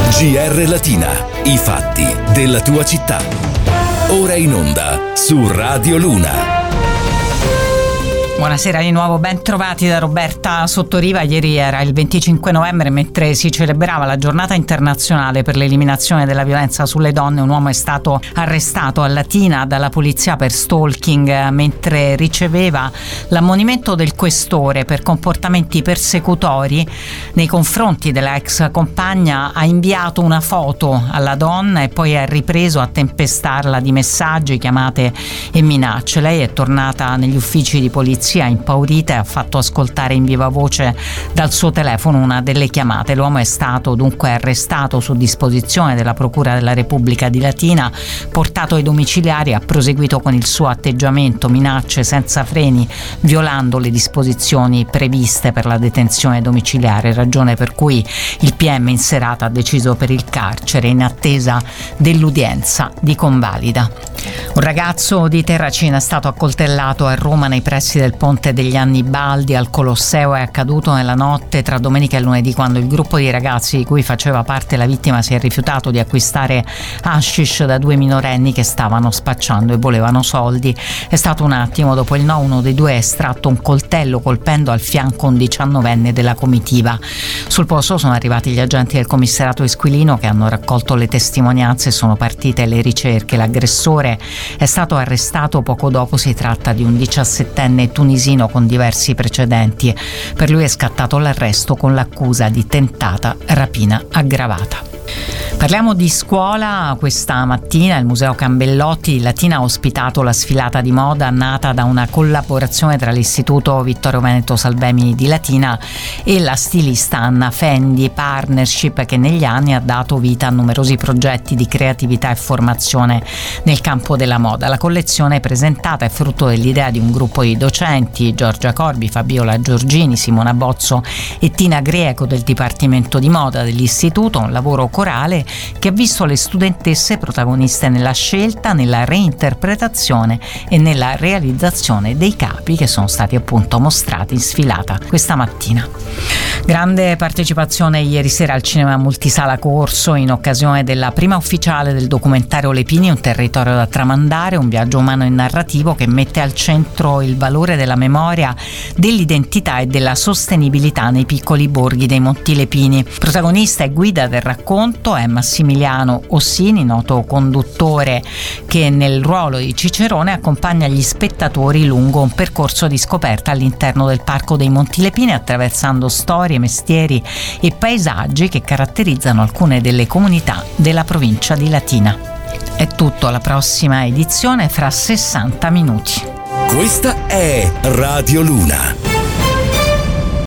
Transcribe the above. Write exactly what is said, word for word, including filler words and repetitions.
G R Latina, i fatti della tua città. Ora in onda su Radio Luna. Buonasera di nuovo, ben trovati da Roberta Sottoriva. Ieri era il venticinque novembre, mentre si celebrava la giornata internazionale per l'eliminazione della violenza sulle donne. Un uomo è stato arrestato a Latina dalla polizia per stalking mentre riceveva l'ammonimento del questore per comportamenti persecutori nei confronti della ex compagna. Ha inviato una foto alla donna e poi ha ripreso a tempestarla di messaggi, chiamate e minacce. Lei è tornata negli uffici di polizia impaurita e ha fatto ascoltare in viva voce dal suo telefono una delle chiamate. L'uomo è stato dunque arrestato su disposizione della Procura della Repubblica di Latina, portato ai domiciliari e ha proseguito con il suo atteggiamento, minacce senza freni, violando le disposizioni previste per la detenzione domiciliare, ragione per cui il P M in serata ha deciso per il carcere in attesa dell'udienza di convalida. Un ragazzo di Terracina è stato accoltellato a Roma nei pressi del Ponte degli Annibaldi al Colosseo. È accaduto nella notte tra domenica e lunedì, quando il gruppo di ragazzi di cui faceva parte la vittima si è rifiutato di acquistare hashish da due minorenni che stavano spacciando e volevano soldi. È stato un attimo dopo il no, uno dei due ha estratto un coltello colpendo al fianco un diciannovenne della comitiva. Sul posto sono arrivati gli agenti del commissariato Esquilino che hanno raccolto le testimonianze e sono partite le ricerche. L'aggressore è stato arrestato poco dopo. Si tratta di un diciassettenne tunisino con diversi precedenti. Per lui è scattato l'arresto con l'accusa di tentata rapina aggravata. Parliamo di scuola. Questa mattina il Museo Cambellotti di Latina ha ospitato la sfilata di moda nata da una collaborazione tra l'Istituto Vittorio Veneto Salvemini di Latina e la stilista Anna Fendi, partnership che negli anni ha dato vita a numerosi progetti di creatività e formazione nel campo della moda. La collezione presentata è frutto dell'idea di un gruppo di docenti: Giorgia Corbi, Fabiola Giorgini, Simona Bozzo e Tina Grieco del Dipartimento di Moda dell'Istituto, un lavoro corale che ha visto le studentesse protagoniste nella scelta, nella reinterpretazione e nella realizzazione dei capi che sono stati appunto mostrati in sfilata questa mattina. Grande partecipazione ieri sera al Cinema Multisala Corso in occasione della prima ufficiale del documentario Lepini, un territorio da tramandare, un viaggio umano e narrativo che mette al centro il valore della memoria, dell'identità e della sostenibilità nei piccoli borghi dei Monti Lepini. Protagonista e guida del racconto è Massimiliano Ossini, noto conduttore che nel ruolo di Cicerone accompagna gli spettatori lungo un percorso di scoperta all'interno del Parco dei Monti Lepini, attraversando storie, mestieri e paesaggi che caratterizzano alcune delle comunità della provincia di Latina. È tutto, alla prossima edizione fra sessanta minuti. Questa è Radio Luna.